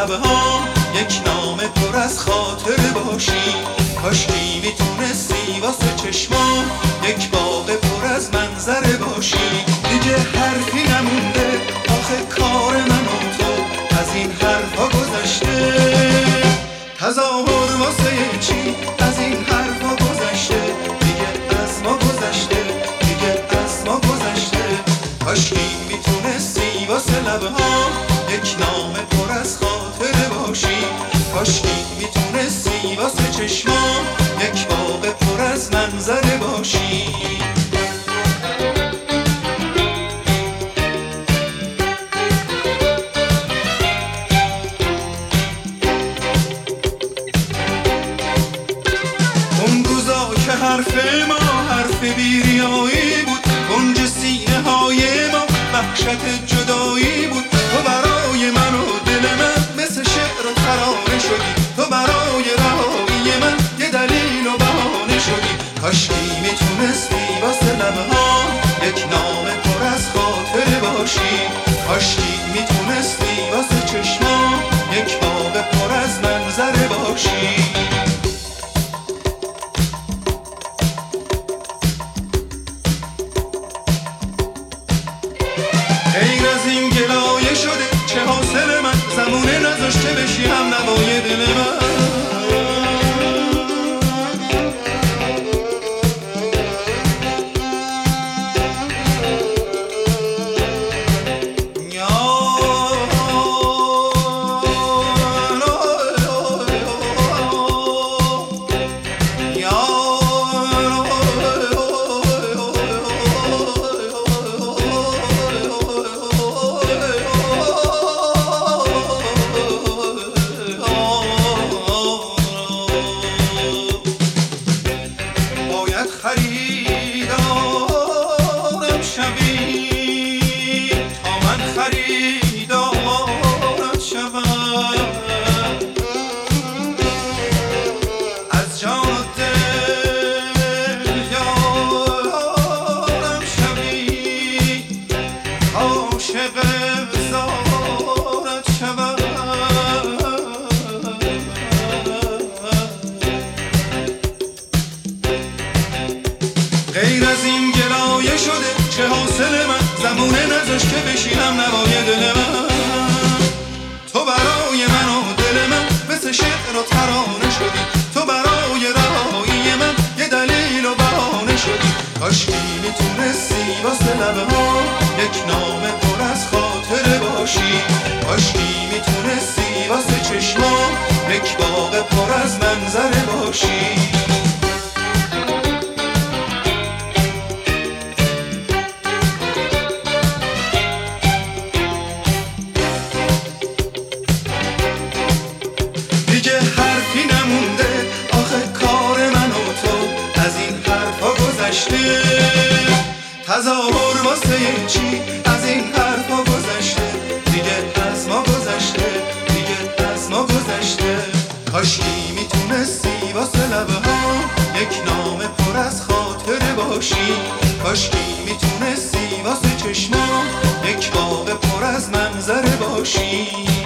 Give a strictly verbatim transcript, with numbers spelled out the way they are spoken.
لبها یک نامه پر از خاطره باشی. کاشکی میتونستی واسه چشمام یک باغ پر از منظره باشی. دیگه حرفی نمونده آخه کار من و تو از این حرفا گذشته. تظاهر واسه چی از این حرفا گذشته. دیگه از ما گذشته، دیگه از ما گذشته. کاشکی میتونستی واسه لبها یک نامه پر از خاطره باشی. کاشکی میتونستی واسه چشمام یک باغ پر از منظره باشی. اون روزا که حرف ما حرف بیریایی بود، گنج سینه های ما وحشت جدایی بود. تو برای من و دل من مثل شعر و ترانه شدی. تو برای رهایی من یه دلیل و بهانه شدی. کاشکی میتونستی واسه لبها یک نامه پر از خاطره باشی. کاشکی میتونستی واسه چشمام یک باغ پر از منظره باشی. غیر از این گلایه شده چه حاصل من، زمونه نذاشته بشی هم نوای دل من. خریدارم شوی تا من خریدارت شوم. از جان و دل یارم شوی، عاشق زارت شوم. غیر از این گلایه شده چه حاصل من، زمونه نذاش که بشینم نوای دل من. تو برای من و دل من مثل شعر و ترانه شدی. تو برای رهایی من یه دلیل و بهانه شدی. کاشکی میتونستی واسه لبها یک نامه پر از خاطره باشی. کاشکی میتونستی واسه چشمام یک باغ پر از منظره باشی. دیگه حرفی نمونده آخه کار من و تو از این حرفا گذشته. تظاهر واسه چی از این حرفا گذشته. دیگه از ما گذشته، دیگه از ما گذشته. کاشکی میتونستی واسه لبها یک نامه پر از خاطره باشی. کاشکی میتونستی واسه چشمام یک باغ پر از منظره باشی.